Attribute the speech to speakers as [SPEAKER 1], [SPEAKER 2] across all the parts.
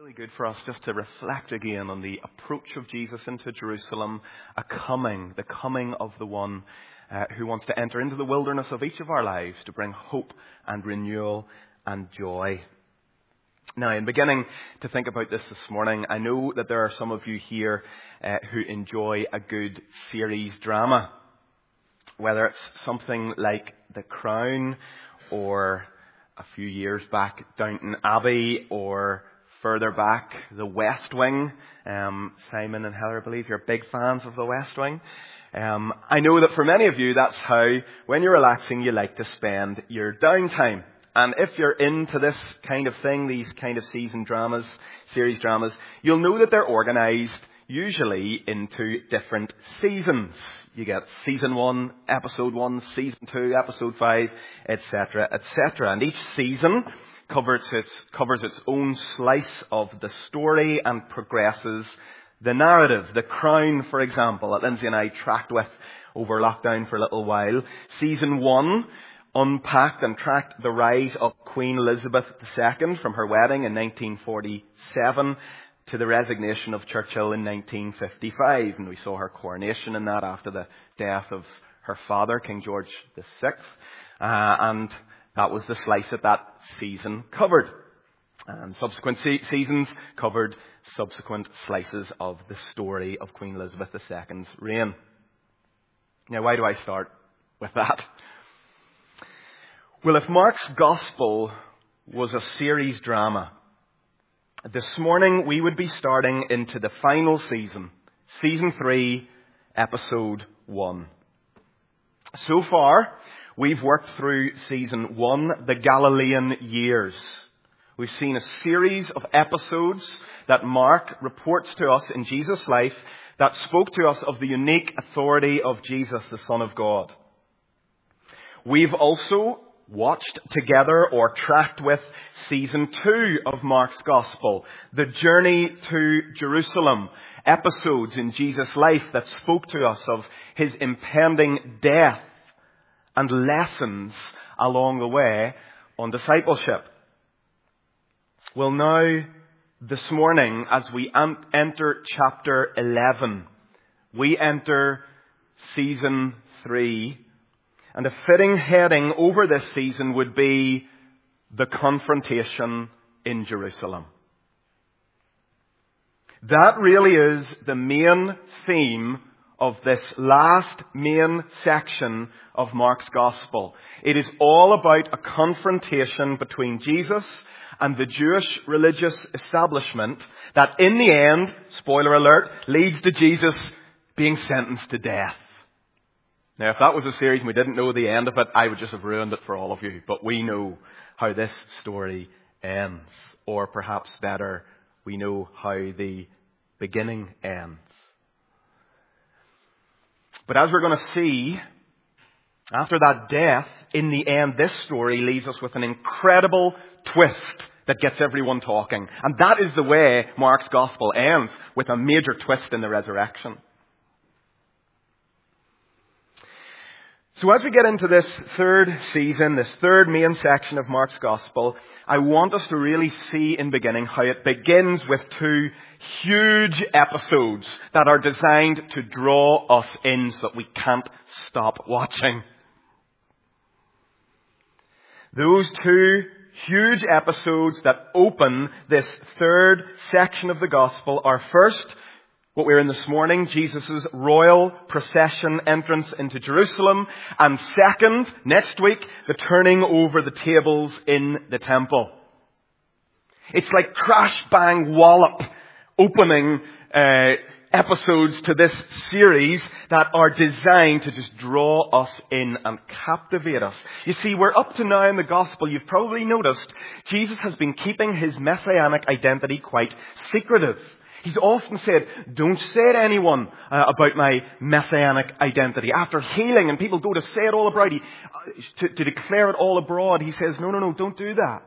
[SPEAKER 1] really good for us just to reflect again on the approach of Jesus into Jerusalem, the coming of the one who wants to enter into the wilderness of each of our lives to bring hope and renewal and joy. Now, in beginning to think about this morning, I know that there are some of you here who enjoy a good series drama, whether it's something like The Crown or a few years back, Downton Abbey, or further back, The West Wing. Simon and Heather, I believe you're big fans of The West Wing. I know that for many of you, that's how, when you're relaxing, you like to spend your downtime. And if you're into this kind of thing, these kind of series dramas, you'll know that they're organised usually into different seasons. You get season 1, episode 1, season 2, episode 5, etc., etc. And each season covers its own slice of the story and progresses the narrative. The Crown, for example, that Lindsay and I tracked with over lockdown for a little while. Season 1 unpacked and tracked the rise of Queen Elizabeth II from her wedding in 1947 to the resignation of Churchill in 1955. And we saw her coronation in that after the death of her father, King George VI. And that was the slice that season covered. And subsequent seasons covered subsequent slices of the story of Queen Elizabeth II's reign. Now, why do I start with that? Well, if Mark's Gospel was a series drama, this morning we would be starting into the final season, Season 3, Episode 1. So far, we've worked through Season 1, the Galilean years. We've seen a series of episodes that Mark reports to us in Jesus' life that spoke to us of the unique authority of Jesus, the Son of God. We've also watched together or tracked with Season 2 of Mark's Gospel, the journey to Jerusalem, episodes in Jesus' life that spoke to us of his impending death and lessons along the way on discipleship. Well, now, this morning, as we enter chapter 11, we enter Season 3. And a fitting heading over this season would be the confrontation in Jerusalem. That really is the main theme of this last main section of Mark's Gospel. It is all about a confrontation between Jesus and the Jewish religious establishment that in the end, spoiler alert, leads to Jesus being sentenced to death. Now, if that was a series and we didn't know the end of it, I would just have ruined it for all of you. But we know how this story ends. Or perhaps better, we know how the beginning ends. But as we're going to see, after that death, in the end, this story leaves us with an incredible twist that gets everyone talking. And that is the way Mark's Gospel ends, with a major twist in the resurrection. So as we get into this third season, this third main section of Mark's Gospel, I want us to really see in beginning how it begins with two huge episodes that are designed to draw us in so that we can't stop watching. Those two huge episodes that open this third section of the Gospel are first, what we're in this morning, Jesus' royal procession entrance into Jerusalem. And second, next week, the turning over the tables in the temple. It's like crash, bang, wallop opening episodes to this series that are designed to just draw us in and captivate us. You see, we're up to now in the Gospel, you've probably noticed, Jesus has been keeping his messianic identity quite secretive. He's often said, don't say to anyone about my messianic identity. After healing and people go to say it all abroad, to declare it all abroad, he says, no, don't do that.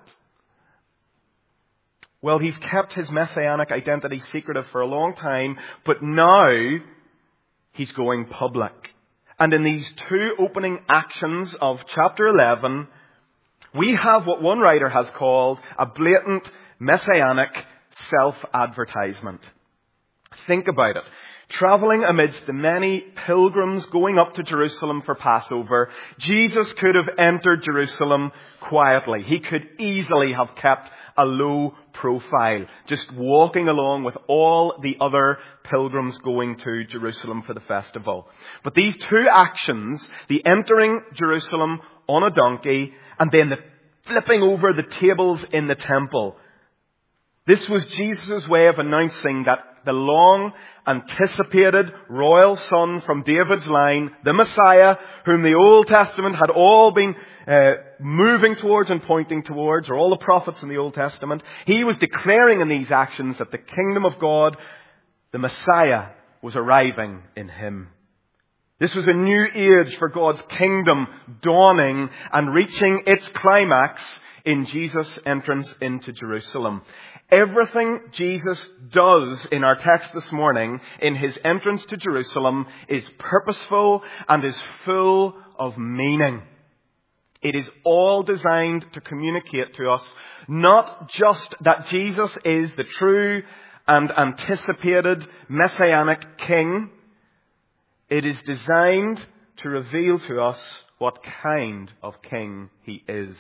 [SPEAKER 1] Well, he's kept his messianic identity secretive for a long time, but now he's going public. And in these two opening actions of chapter 11, we have what one writer has called a blatant messianic self-advertisement. Think about it. Traveling amidst the many pilgrims going up to Jerusalem for Passover, Jesus could have entered Jerusalem quietly. He could easily have kept a low profile, just walking along with all the other pilgrims going to Jerusalem for the festival. But these two actions, the entering Jerusalem on a donkey and then the flipping over the tables in the temple, this was Jesus' way of announcing that the long-anticipated royal son from David's line, the Messiah, whom the Old Testament had all been moving towards and pointing towards, or all the prophets in the Old Testament, he was declaring in these actions that the kingdom of God, the Messiah, was arriving in him. This was a new age for God's kingdom dawning and reaching its climax in Jesus' entrance into Jerusalem. Everything Jesus does in our text this morning in his entrance to Jerusalem is purposeful and is full of meaning. It is all designed to communicate to us not just that Jesus is the true and anticipated messianic king. It is designed to reveal to us what kind of king he is.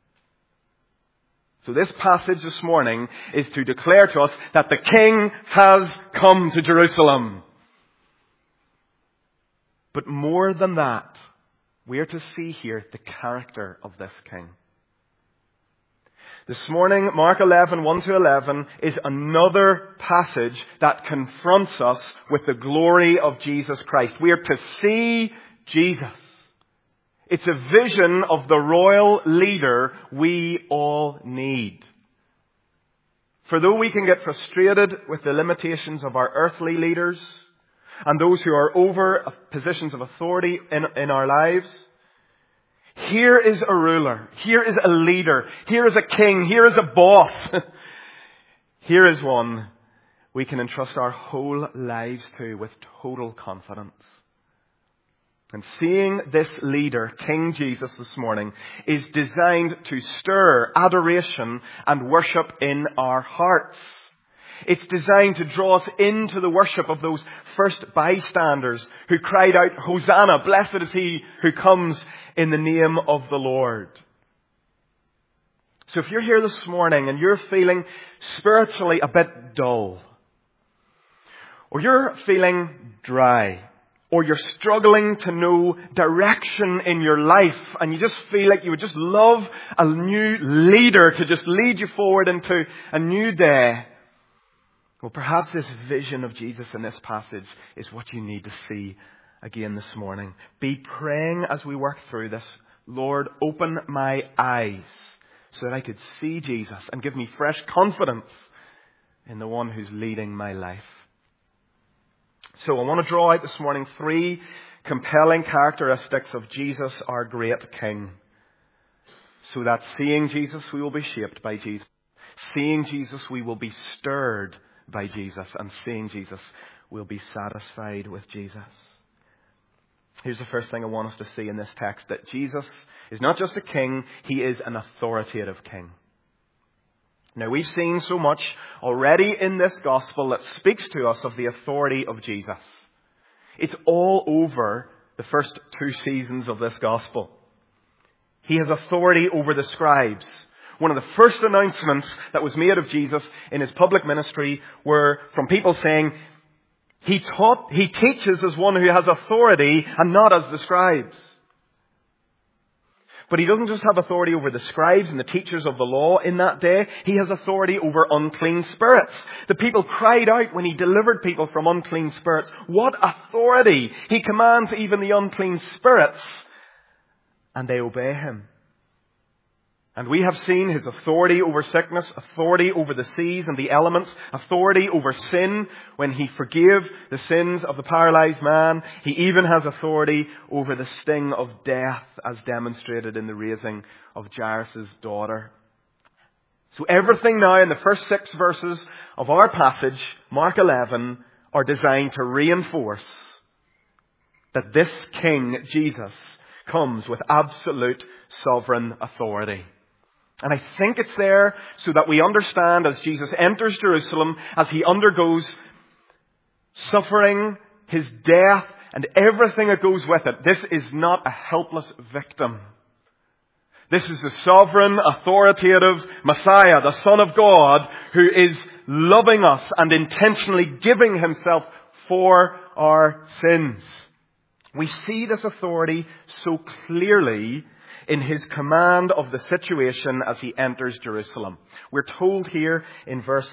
[SPEAKER 1] So this passage this morning is to declare to us that the King has come to Jerusalem. But more than that, we are to see here the character of this King. This morning, Mark 11, 1-11, is another passage that confronts us with the glory of Jesus Christ. We are to see Jesus. It's a vision of the royal leader we all need. For though we can get frustrated with the limitations of our earthly leaders and those who are over positions of authority in our lives, here is a ruler, here is a leader, here is a king, here is a boss. Here is one we can entrust our whole lives to with total confidence. And seeing this leader, King Jesus, this morning, is designed to stir adoration and worship in our hearts. It's designed to draw us into the worship of those first bystanders who cried out, "Hosanna, blessed is he who comes in the name of the Lord." So if you're here this morning and you're feeling spiritually a bit dull, or you're feeling dry, or you're struggling to know direction in your life, and you just feel like you would just love a new leader to just lead you forward into a new day, well, perhaps this vision of Jesus in this passage is what you need to see again this morning. Be praying as we work through this. Lord, open my eyes so that I could see Jesus and give me fresh confidence in the one who's leading my life. So I want to draw out this morning 3 compelling characteristics of Jesus, our great King. So that seeing Jesus, we will be shaped by Jesus. Seeing Jesus, we will be stirred by Jesus. And seeing Jesus, we'll be satisfied with Jesus. Here's the first thing I want us to see in this text, that Jesus is not just a king, he is an authoritative king. Now, we've seen so much already in this gospel that speaks to us of the authority of Jesus. It's all over the first 2 seasons of this gospel. He has authority over the scribes. One of the first announcements that was made of Jesus in his public ministry were from people saying, he teaches as one who has authority and not as the scribes. But he doesn't just have authority over the scribes and the teachers of the law in that day. He has authority over unclean spirits. The people cried out when he delivered people from unclean spirits. What authority! He commands even the unclean spirits, and they obey him. And we have seen his authority over sickness, authority over the seas and the elements, authority over sin when he forgave the sins of the paralyzed man. He even has authority over the sting of death, as demonstrated in the raising of Jairus' daughter. So everything now in the first 6 verses of our passage, Mark 11, are designed to reinforce that this King, Jesus, comes with absolute sovereign authority. And I think it's there so that we understand as Jesus enters Jerusalem, as he undergoes suffering, his death, and everything that goes with it. This is not a helpless victim. This is the sovereign, authoritative Messiah, the Son of God, who is loving us and intentionally giving himself for our sins. We see this authority so clearly in his command of the situation as he enters Jerusalem. We're told here in verse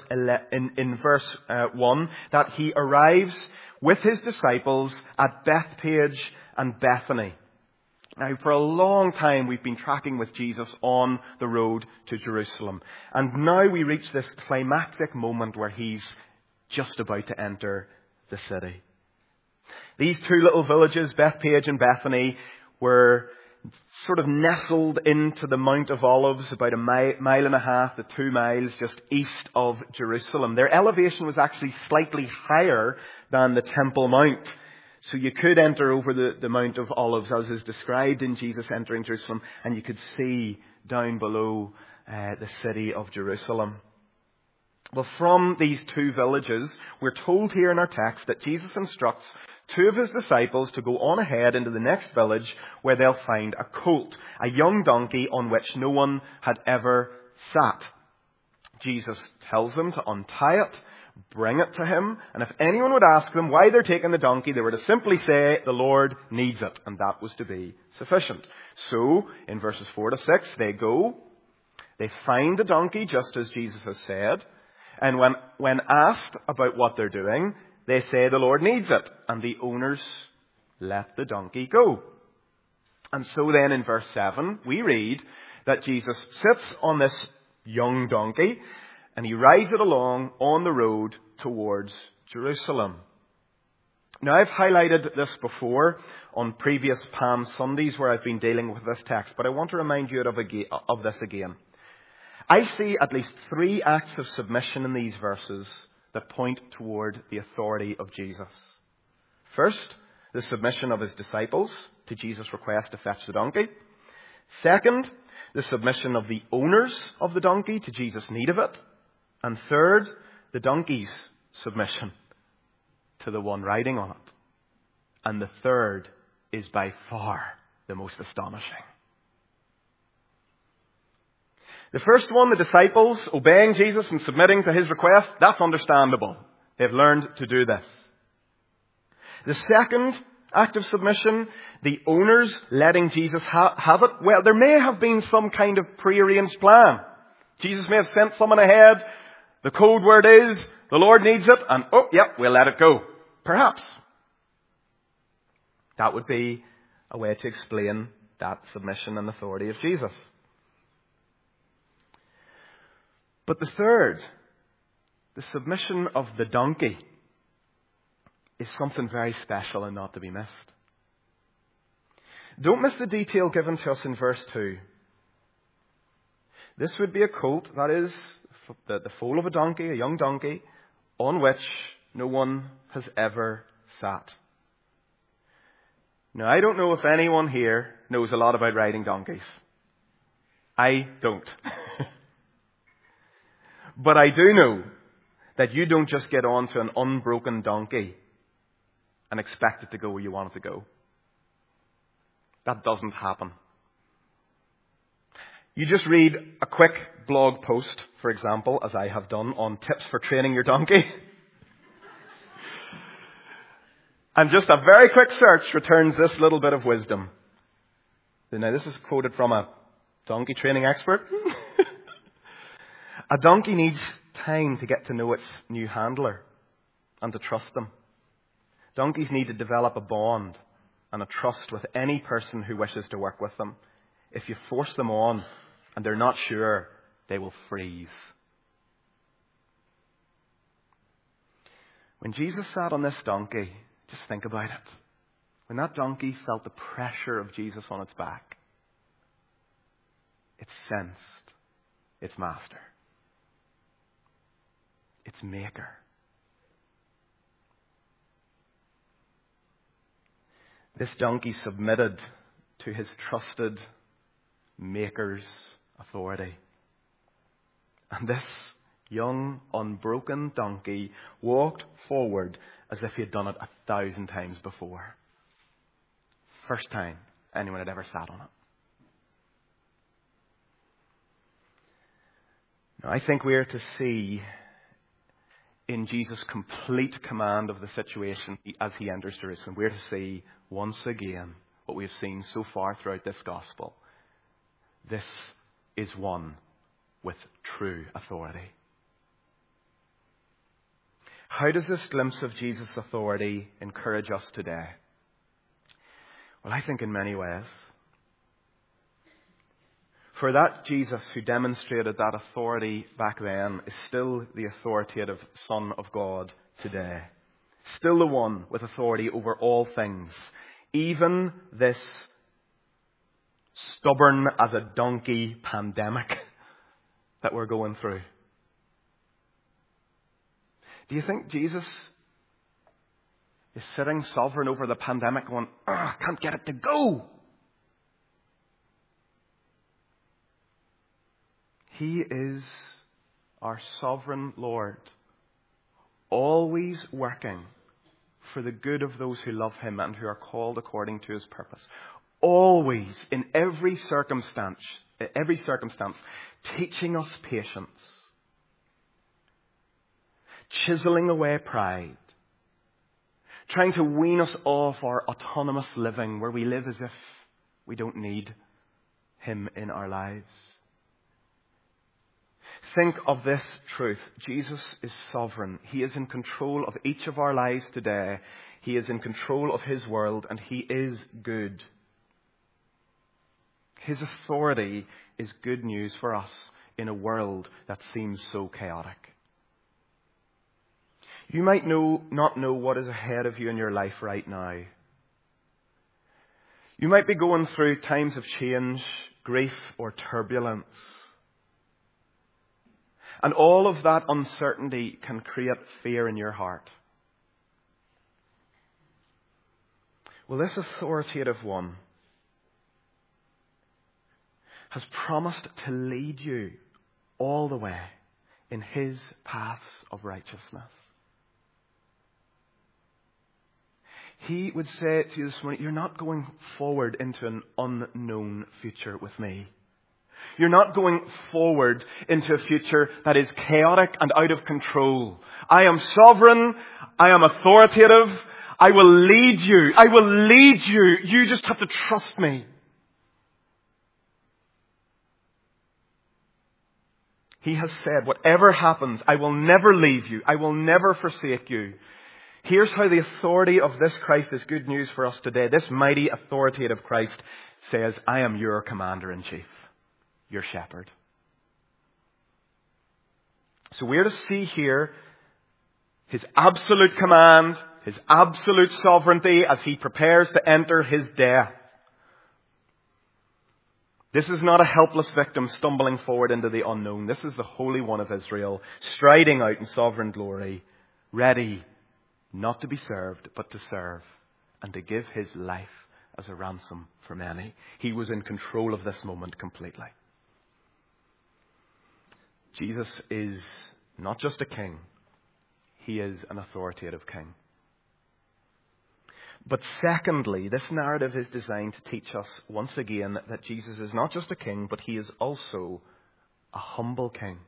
[SPEAKER 1] 1 that he arrives with his disciples at Bethphage and Bethany. Now, for a long time we've been tracking with Jesus on the road to Jerusalem. And now we reach this climactic moment where he's just about to enter the city. These two little villages, Bethphage and Bethany, were sort of nestled into the Mount of Olives, about a mile and a half to 2 miles just east of Jerusalem. Their elevation was actually slightly higher than the Temple Mount. So you could enter over the Mount of Olives as is described in Jesus entering Jerusalem, and you could see down below the city of Jerusalem. Well, from these two villages, we're told here in our text that Jesus instructs 2 of his disciples to go on ahead into the next village where they'll find a colt, a young donkey on which no one had ever sat. Jesus tells them to untie it, bring it to him, and if anyone would ask them why they're taking the donkey, they were to simply say, the Lord needs it, and that was to be sufficient. So, in verses 4 to 6, they go, they find the donkey just as Jesus has said, and when asked about what they're doing, they say the Lord needs it, and the owners let the donkey go. And so then in verse 7, we read that Jesus sits on this young donkey, and he rides it along on the road towards Jerusalem. Now, I've highlighted this before on previous Palm Sundays where I've been dealing with this text, but I want to remind you of this again. I see at least 3 acts of submission in these verses that point toward the authority of Jesus. First, the submission of his disciples to Jesus' request to fetch the donkey. Second, the submission of the owners of the donkey to Jesus' need of it. And third, the donkey's submission to the one riding on it. And the third is by far the most astonishing. The first one, the disciples obeying Jesus and submitting to his request, that's understandable. They've learned to do this. The second act of submission, the owners letting Jesus have it, well, there may have been some kind of prearranged plan. Jesus may have sent someone ahead. The code word is, the Lord needs it, and we'll let it go. Perhaps. That would be a way to explain that submission and authority of Jesus. But the third, the submission of the donkey, is something very special and not to be missed. Don't miss the detail given to us in verse 2. This would be a colt, that is, the foal of a donkey, a young donkey, on which no one has ever sat. Now, I don't know if anyone here knows a lot about riding donkeys. I don't. But I do know that you don't just get onto an unbroken donkey and expect it to go where you want it to go. That doesn't happen. You just read a quick blog post, for example, as I have done, on tips for training your donkey. And just a very quick search returns this little bit of wisdom. Now, this is quoted from a donkey training expert. A donkey needs time to get to know its new handler and to trust them. Donkeys need to develop a bond and a trust with any person who wishes to work with them. If you force them on and they're not sure, they will freeze. When Jesus sat on this donkey, just think about it. When that donkey felt the pressure of Jesus on its back, it sensed its master, its maker. This donkey submitted to his trusted maker's authority. And this young, unbroken donkey walked forward as if he had done it 1,000 times before. First time anyone had ever sat on it. Now, I think we are to see in Jesus' complete command of the situation as he enters Jerusalem, we're to see once again what we have seen so far throughout this gospel. This is one with true authority. How does this glimpse of Jesus' authority encourage us today? Well, I think in many ways. For that Jesus who demonstrated that authority back then is still the authoritative Son of God today. Still the one with authority over all things. Even this stubborn as a donkey pandemic that we're going through. Do you think Jesus is sitting sovereign over the pandemic going, I can't get it to go? He is our sovereign Lord, always working for the good of those who love him and who are called according to his purpose. Always, in every circumstance, teaching us patience, chiseling away pride, trying to wean us off our autonomous living where we live as if we don't need him in our lives. Think of this truth. Jesus is sovereign. He is in control of each of our lives today. He is in control of his world, and he is good. His authority is good news for us in a world that seems so chaotic. You might not know what is ahead of you in your life right now. You might be going through times of change, grief, or turbulence. And all of that uncertainty can create fear in your heart. Well, this authoritative one has promised to lead you all the way in his paths of righteousness. He would say to you this morning, you're not going forward into an unknown future with me. You're not going forward into a future that is chaotic and out of control. I am sovereign. I am authoritative. I will lead you. I will lead you. You just have to trust me. He has said, whatever happens, I will never leave you. I will never forsake you. Here's how the authority of this Christ is good news for us today. This mighty authoritative Christ says, I am your commander-in-chief. Your shepherd. So we're to see here his absolute command, his absolute sovereignty as he prepares to enter his death. This is not a helpless victim stumbling forward into the unknown. This is the Holy One of Israel, striding out in sovereign glory, ready not to be served, but to serve and to give his life as a ransom for many. He was in control of this moment completely. Jesus is not just a king, he is an authoritative king. But secondly, this narrative is designed to teach us once again that Jesus is not just a king, but he is also a humble king.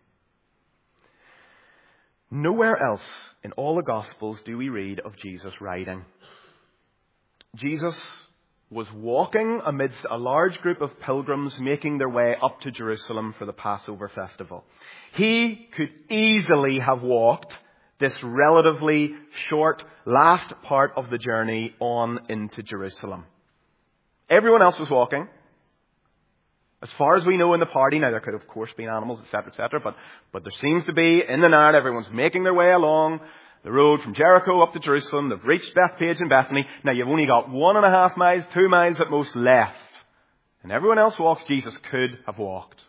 [SPEAKER 1] Nowhere else in all the Gospels do we read of Jesus riding. Jesus was walking amidst a large group of pilgrims making their way up to Jerusalem for the Passover festival. He could easily have walked this relatively short last part of the journey on into Jerusalem. Everyone else was walking. As far as we know in the party, now there could of course be animals, etc., but there seems to be, in the narrative, everyone's making their way along the road from Jericho up to Jerusalem. They've reached Bethphage and Bethany. Now you've only got 1.5 miles, 2 miles at most left. And everyone else walks. Jesus could have walked.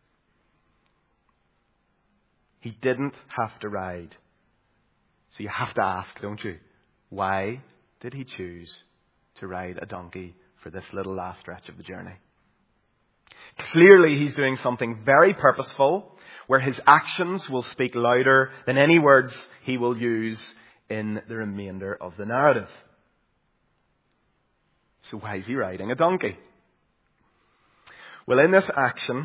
[SPEAKER 1] He didn't have to ride. So you have to ask, don't you? Why did he choose to ride a donkey for this little last stretch of the journey? Clearly he's doing something very purposeful. where his actions will speak louder than any words he will use in the remainder of the narrative. So why is he riding a donkey? Well, in this action,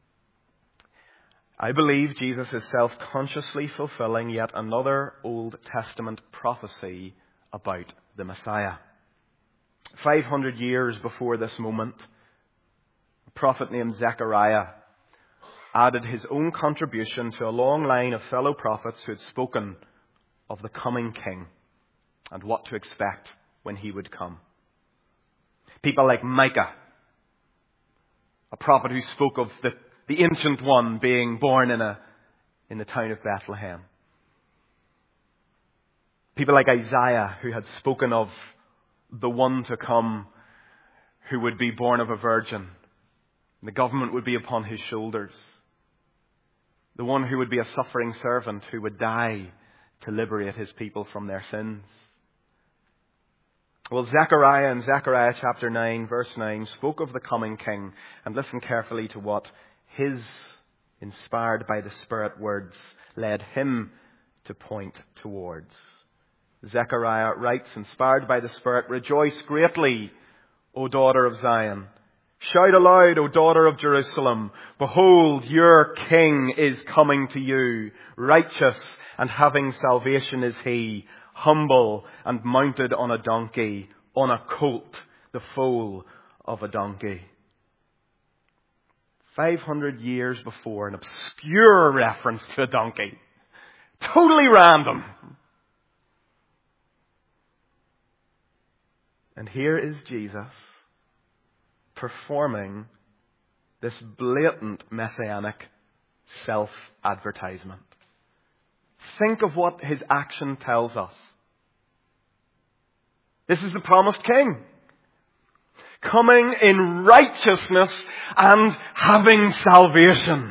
[SPEAKER 1] I believe Jesus is self-consciously fulfilling yet another Old Testament prophecy about the Messiah. 500 years before this moment, a prophet named Zechariah added his own contribution to a long line of fellow prophets who had spoken of the coming king and what to expect when he would come. People like Micah, a prophet who spoke of the ancient one being born in the town of Bethlehem. People like Isaiah, who had spoken of the one to come who would be born of a virgin. The government would be upon his shoulders. The one who would be a suffering servant who would die to liberate his people from their sins. Well, Zechariah in Zechariah chapter 9, verse 9, spoke of the coming king. And listen carefully to what his inspired by the Spirit words led him to point towards. Zechariah writes, inspired by the Spirit, "Rejoice greatly, O daughter of Zion. Shout aloud, O daughter of Jerusalem. Behold, your king is coming to you. Righteous and having salvation is he, humble and mounted on a donkey, on a colt, the foal of a donkey." 500 years before, an obscure reference to a donkey. Totally random. And here is Jesus performing this blatant messianic self-advertisement. Think of what his action tells us. This is the promised king, coming in righteousness and having salvation.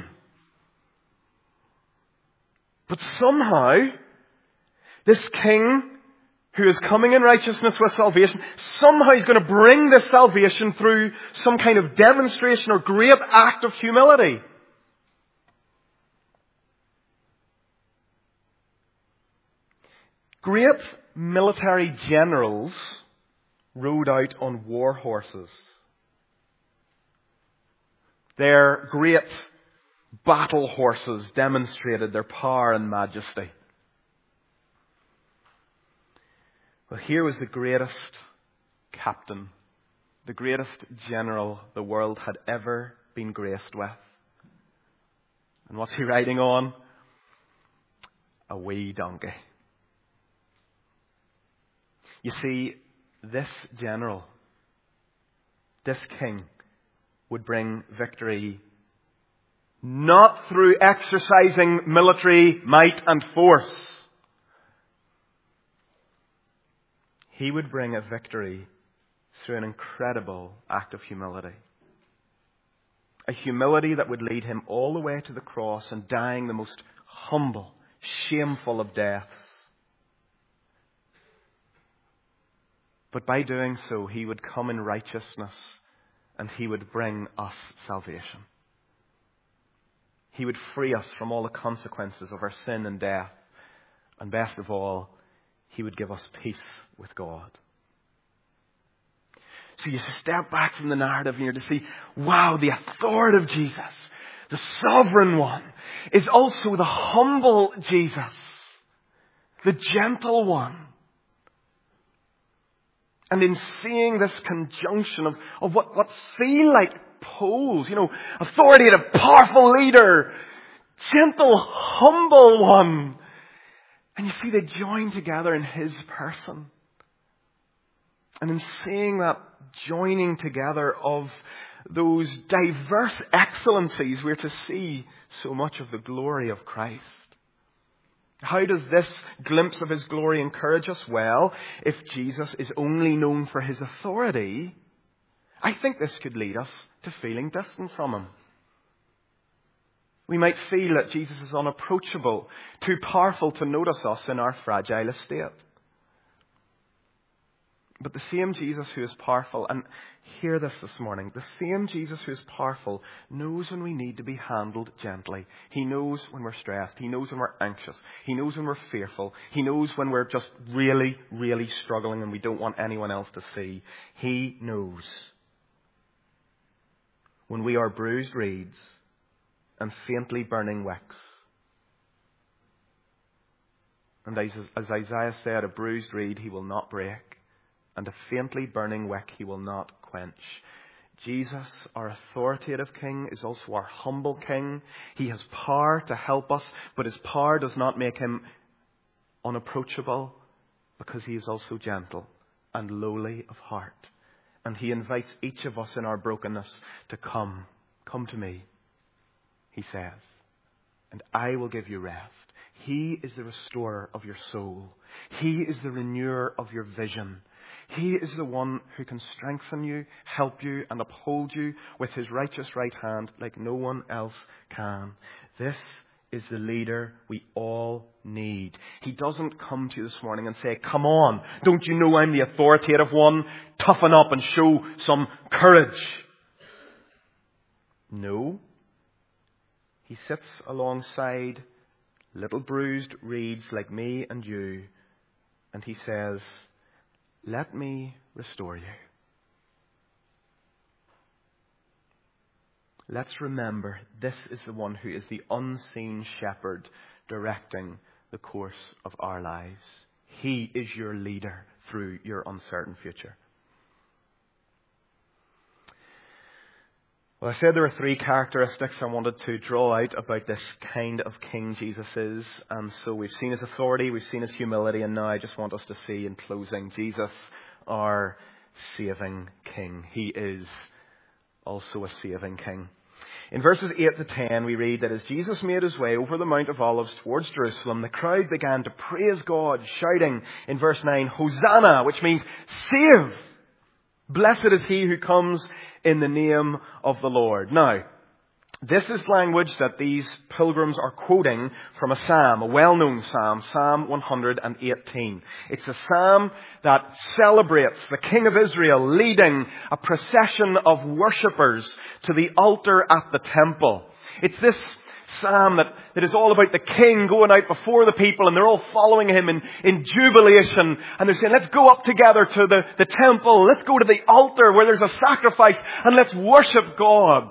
[SPEAKER 1] But somehow, this king who is coming in righteousness with salvation, somehow he's going to bring this salvation through some kind of demonstration or great act of humility. Great military generals rode out on war horses. Their great battle horses demonstrated their power and majesty. Well, here was the greatest captain, the greatest general the world had ever been graced with. And what's he riding on? A wee donkey. You see, this general, this king, would bring victory not through exercising military might and force. He would bring a victory through an incredible act of humility. A humility that would lead him all the way to the cross and dying the most humble, shameful of deaths. But by doing so, he would come in righteousness and he would bring us salvation. He would free us from all the consequences of our sin and death. And best of all, he would give us peace with God. So you step back from the narrative and you're to see, wow, the authoritative Jesus, the sovereign one, is also the humble Jesus, the gentle one. And in seeing this conjunction of what feel like poles, authoritative, powerful leader, gentle, humble one. And you see they join together in his person. And in seeing that joining together of those diverse excellencies, we're to see so much of the glory of Christ. How does this glimpse of his glory encourage us? Well, if Jesus is only known for his authority, I think this could lead us to feeling distant from him. We might feel that Jesus is unapproachable, too powerful to notice us in our fragile estate. But the same Jesus who is powerful, and hear this morning, the same Jesus who is powerful knows when we need to be handled gently. He knows when we're stressed. He knows when we're anxious. He knows when we're fearful. He knows when we're just really, really struggling and we don't want anyone else to see. He knows when we are bruised reeds and faintly burning wicks. And as Isaiah said, a bruised reed he will not break, and a faintly burning wick he will not quench. Jesus, our authoritative King, is also our humble King. He has power to help us, but his power does not make him unapproachable, because he is also gentle and lowly of heart. And he invites each of us in our brokenness to come. Come to me, he says, and I will give you rest. He is the restorer of your soul. He is the renewer of your vision. He is the one who can strengthen you, help you, and uphold you with his righteous right hand like no one else can. This is the leader we all need. He doesn't come to you this morning and say, come on, don't you know I'm the authoritative one? Toughen up and show some courage. No. He sits alongside little bruised reeds like me and you, and he says, let me restore you. Let's remember, this is the one who is the unseen shepherd directing the course of our lives. He is your leader through your uncertain future. Well, I said there were 3 characteristics I wanted to draw out about this kind of king Jesus is. And so we've seen his authority, we've seen his humility, and now I just want us to see in closing Jesus, our saving king. He is also a saving king. In verses 8 to 10, we read that as Jesus made his way over the Mount of Olives towards Jerusalem, the crowd began to praise God, shouting in verse 9, Hosanna, which means save. Blessed is he who comes in the name of the Lord. Now, this is language that these pilgrims are quoting from a psalm, a well-known psalm, Psalm 118. It's a psalm that celebrates the King of Israel leading a procession of worshippers to the altar at the temple. It's this psalm that is all about the king going out before the people, and they're all following him in jubilation, and they're saying, let's go up together to the temple, let's go to the altar where there's a sacrifice, and let's worship God.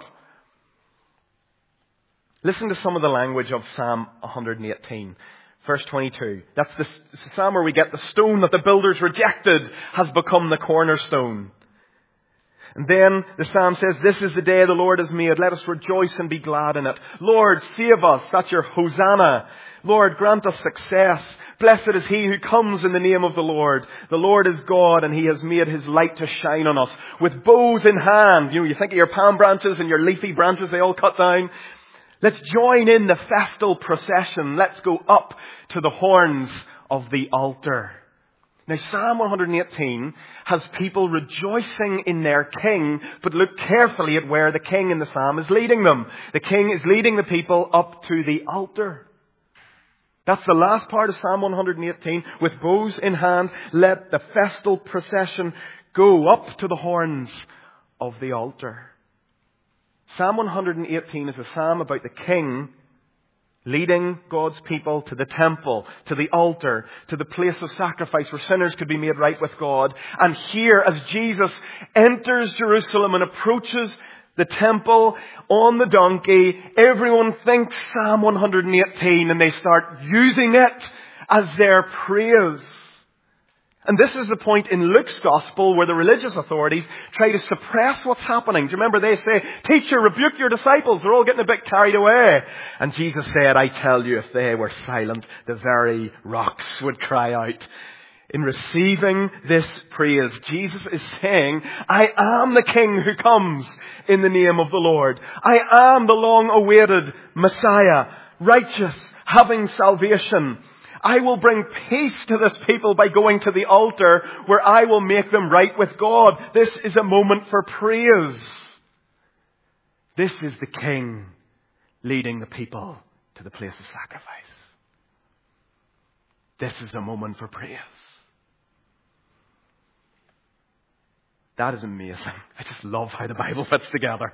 [SPEAKER 1] Listen to some of the language of Psalm 118. Verse 22. That's the psalm where we get the stone that the builders rejected has become the cornerstone. And then the psalm says, this is the day the Lord has made. Let us rejoice and be glad in it. Lord, save us. That's your Hosanna. Lord, grant us success. Blessed is he who comes in the name of the Lord. The Lord is God, and he has made his light to shine on us. With bows in hand. You think of your palm branches and your leafy branches they all cut down. Let's join in the festal procession. Let's go up to the horns of the altar. Now, Psalm 118 has people rejoicing in their king, but look carefully at where the king in the psalm is leading them. The king is leading the people up to the altar. That's the last part of Psalm 118. With bows in hand, let the festal procession go up to the horns of the altar. Psalm 118 is a psalm about the king leading God's people to the temple, to the altar, to the place of sacrifice where sinners could be made right with God. And here, as Jesus enters Jerusalem and approaches the temple on the donkey, everyone thinks Psalm 118 and they start using it as their praise. And this is the point in Luke's gospel where the religious authorities try to suppress what's happening. Do you remember they say, teacher, rebuke your disciples. They're all getting a bit carried away. And Jesus said, I tell you, if they were silent, the very rocks would cry out. In receiving this praise, Jesus is saying, I am the King who comes in the name of the Lord. I am the long-awaited Messiah, righteous, having salvation. I will bring peace to this people by going to the altar where I will make them right with God. This is a moment for praise. This is the King leading the people to the place of sacrifice. This is a moment for praise. That is amazing. I just love how the Bible fits together.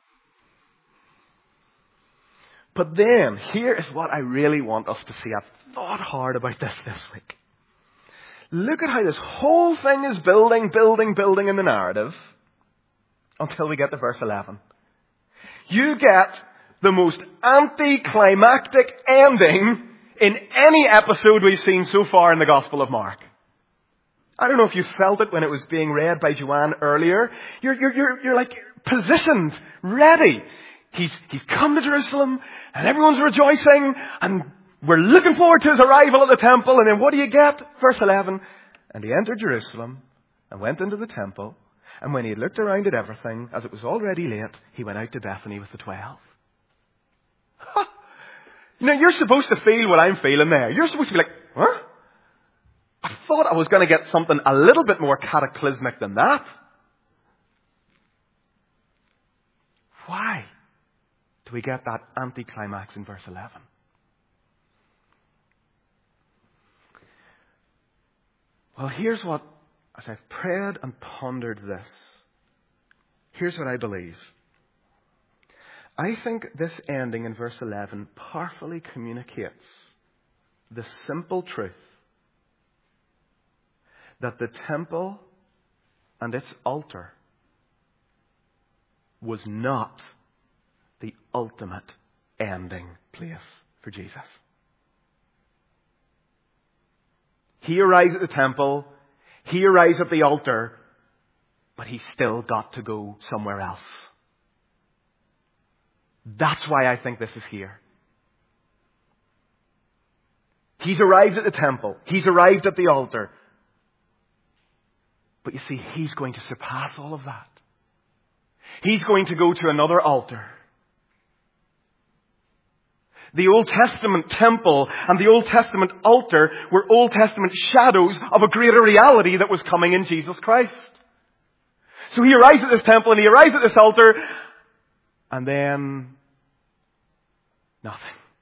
[SPEAKER 1] But then, here is what I really want us to see. I've thought hard about this week. Look at how this whole thing is building in the narrative until we get to verse 11. You get the most anticlimactic ending in any episode we've seen so far in the Gospel of Mark. I don't know if you felt it when it was being read by Joanne earlier. You're like positioned, ready. He's come to Jerusalem and everyone's rejoicing and we're looking forward to his arrival at the temple. And then what do you get? Verse 11. And he entered Jerusalem and went into the temple. And when he had looked around at everything, as it was already late, he went out to Bethany with the 12. You know, you're supposed to feel what I'm feeling there. You're supposed to be like, huh? I thought I was going to get something a little bit more cataclysmic than that. Why do we get that anticlimax in verse 11? Well, here's what, as I've prayed and pondered this, here's what I believe. I think this ending in verse 11 powerfully communicates the simple truth that the temple and its altar was not the ultimate ending place for Jesus. He arrives at the temple, he arrives at the altar, but he's still got to go somewhere else. That's why I think this is here. He's arrived at the temple. He's arrived at the altar. But you see, he's going to surpass all of that. He's going to go to another altar. The Old Testament temple and the Old Testament altar were Old Testament shadows of a greater reality that was coming in Jesus Christ. So he arrives at this temple and he arrives at this altar, and then nothing.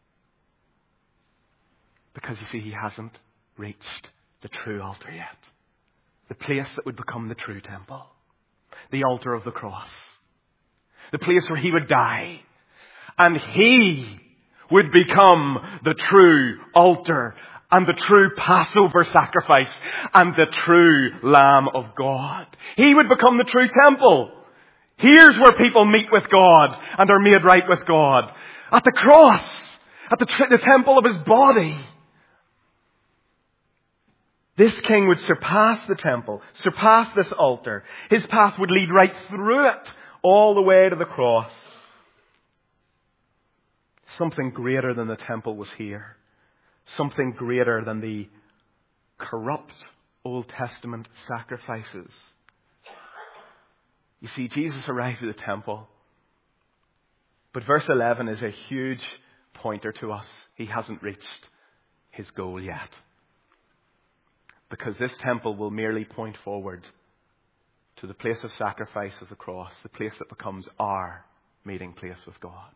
[SPEAKER 1] Because you see, he hasn't reached the true altar yet. The place that would become the true temple. The altar of the cross. The place where he would die. And he would become the true altar and the true Passover sacrifice and the true Lamb of God. He would become the true temple. Here's where people meet with God and are made right with God. At the cross. At the temple of his body. This king would surpass the temple, surpass this altar. His path would lead right through it, all the way to the cross. Something greater than the temple was here. Something greater than the corrupt Old Testament sacrifices. You see, Jesus arrived at the temple. But verse 11 is a huge pointer to us. He hasn't reached his goal yet. Because this temple will merely point forward to the place of sacrifice of the cross, the place that becomes our meeting place with God.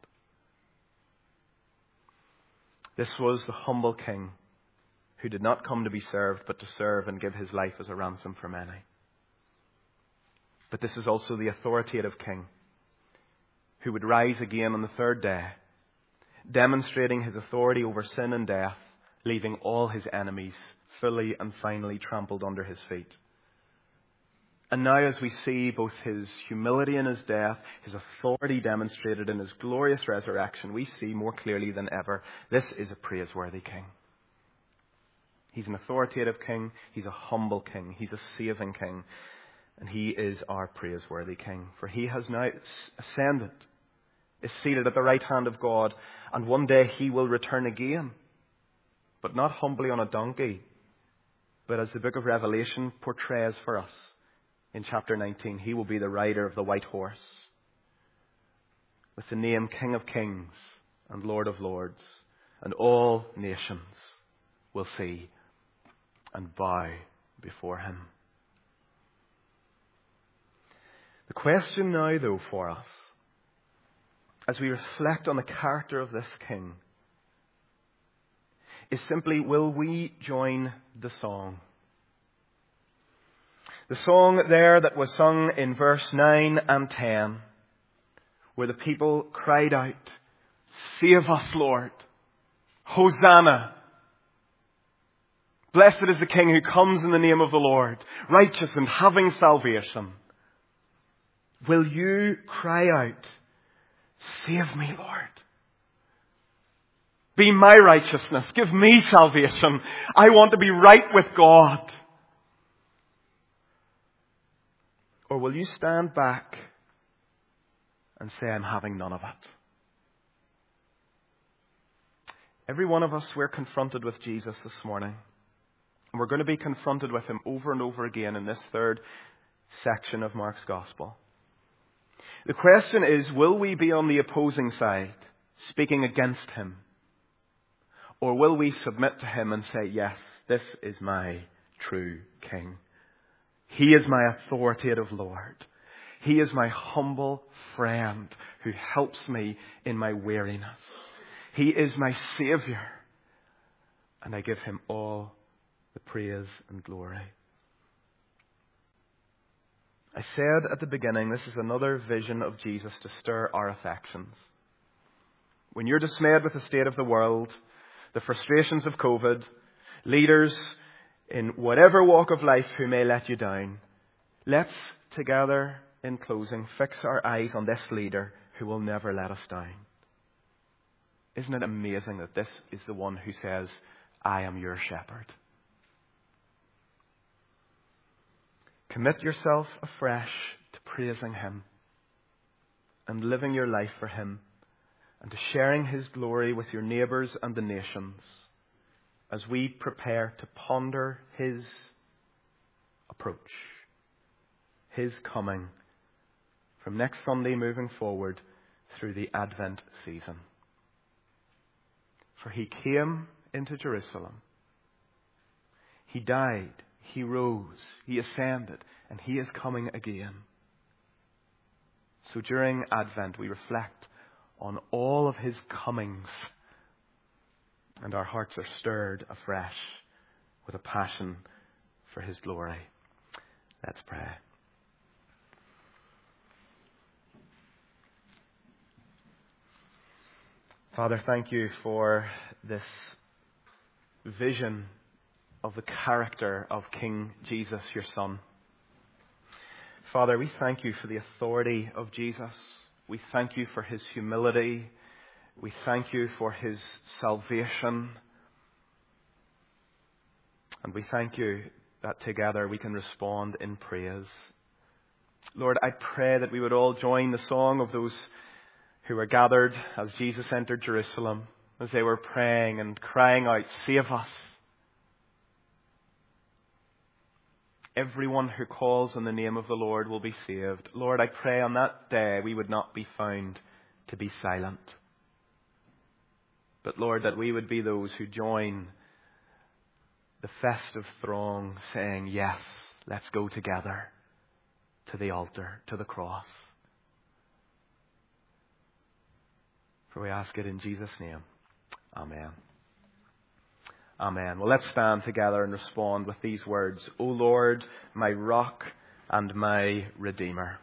[SPEAKER 1] This was the humble king who did not come to be served, but to serve and give his life as a ransom for many. But this is also the authoritative king who would rise again on the third day, demonstrating his authority over sin and death, leaving all his enemies fully and finally trampled under his feet. And now as we see both his humility in his death, his authority demonstrated in his glorious resurrection, we see more clearly than ever, this is a praiseworthy king. He's an authoritative king, he's a humble king, he's a saving king, and he is our praiseworthy king. For he has now ascended, is seated at the right hand of God, and one day he will return again, but not humbly on a donkey, but as the book of Revelation portrays for us in chapter 19, he will be the rider of the white horse with the name King of Kings and Lord of Lords, and all nations will see and bow before him. The question now, though, for us, as we reflect on the character of this king, is simply, will we join the song? The song there that was sung in verse 9 and 10, where the people cried out, "Save us, Lord! Hosanna! Blessed is the King who comes in the name of the Lord, righteous and having salvation." Will you cry out, "Save me, Lord. Be my righteousness. Give me salvation. I want to be right with God"? Or will you stand back and say, "I'm having none of it"? Every one of us, we're confronted with Jesus this morning. And we're going to be confronted with him over and over again in this third section of Mark's Gospel. The question is, will we be on the opposing side, speaking against him? Or will we submit to him and say, "Yes, this is my true King. He is my authoritative Lord. He is my humble friend who helps me in my weariness. He is my Saviour. And I give him all the praise and glory." I said at the beginning, this is another vision of Jesus to stir our affections. When you're dismayed with the state of the world, the frustrations of COVID, leaders in whatever walk of life who may let you down, let's together, in closing, fix our eyes on this leader who will never let us down. Isn't it amazing that this is the one who says, "I am your shepherd"? Commit yourself afresh to praising him and living your life for him and to sharing his glory with your neighbours and the nations as we prepare to ponder his approach, his coming from next Sunday moving forward through the Advent season. For he came into Jerusalem. He died. He rose, he ascended, and he is coming again. So during Advent, we reflect on all of his comings, and our hearts are stirred afresh with a passion for his glory. Let's pray. Father, thank you for this vision of the character of King Jesus, your Son. Father, we thank you for the authority of Jesus. We thank you for his humility. We thank you for his salvation. And we thank you that together we can respond in praise. Lord, I pray that we would all join the song of those who were gathered as Jesus entered Jerusalem, as they were praying and crying out, "Save us." Everyone who calls on the name of the Lord will be saved. Lord, I pray on that day we would not be found to be silent. But Lord, that we would be those who join the festive throng saying, "Yes, let's go together to the altar, to the cross." For we ask it in Jesus' name. Amen. Amen. Well, let's stand together and respond with these words. "O Lord, my rock and my redeemer."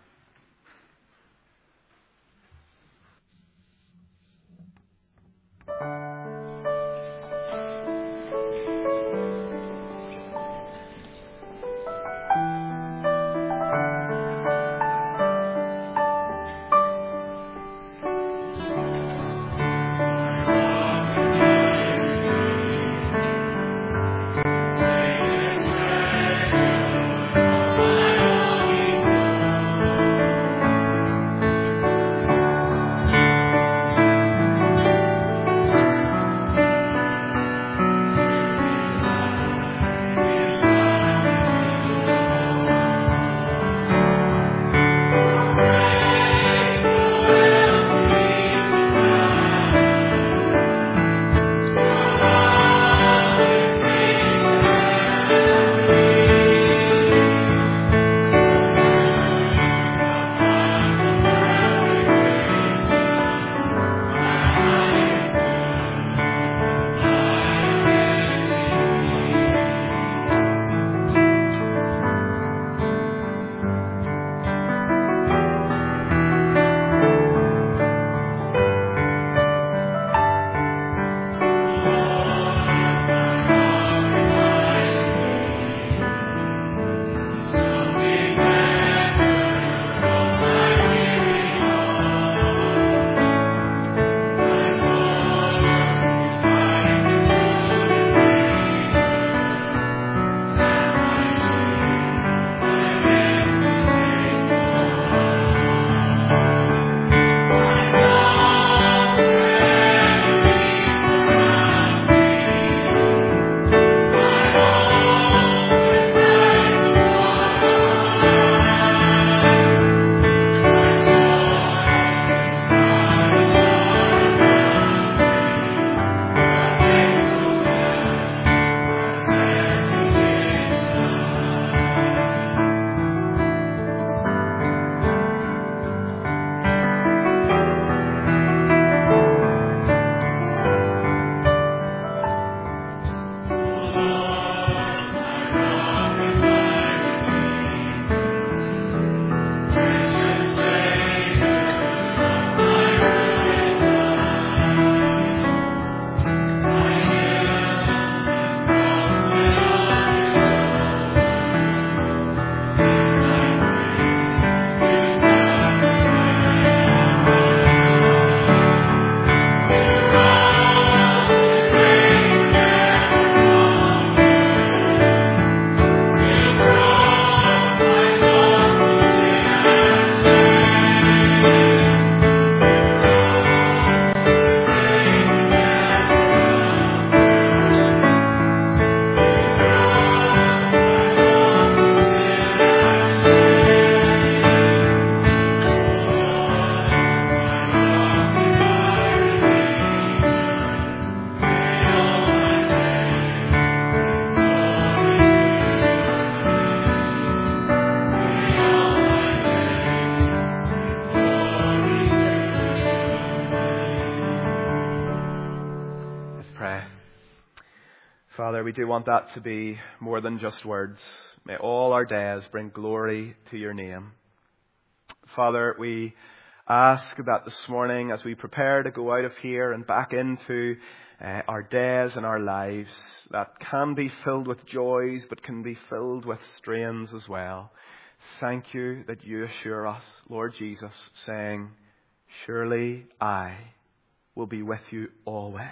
[SPEAKER 1] Father, we do want that to be more than just words. May all our days bring glory to your name. Father, we ask that this morning as we prepare to go out of here and back into our days and our lives that can be filled with joys but can be filled with strains as well. Thank you that you assure us, Lord Jesus, saying, surely I will be with you always.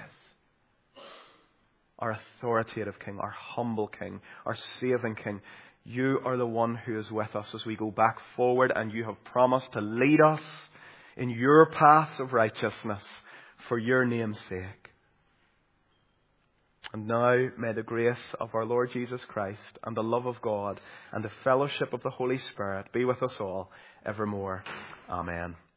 [SPEAKER 1] Our authoritative King, our humble King, our saving King, you are the one who is with us as we go back forward, and you have promised to lead us in your paths of righteousness for your name's sake. And now may the grace of our Lord Jesus Christ and the love of God and the fellowship of the Holy Spirit be with us all evermore. Amen.